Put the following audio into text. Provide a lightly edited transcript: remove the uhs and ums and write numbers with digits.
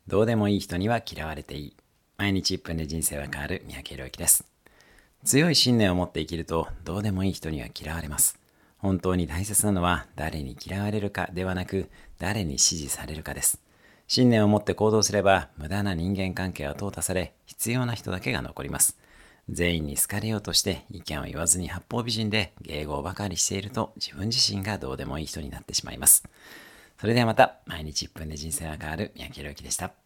どうでもいい人には嫌われていい。毎日1分で人生は変わる三宅宏之です。強い信念を持って生きると、どうでもいい人には嫌われます。本当に大切なのは、誰に嫌われるかではなく、誰に支持されるかです。信念を持って行動すれば、無駄な人間関係は淘汰され、必要な人だけが残ります。全員に好かれようとして意見を言わずに八方美人で迎合ばかりしていると、自分自身がどうでもいい人になってしまいます。それではまた、毎日1分で人生が変わる三宅宏之でした。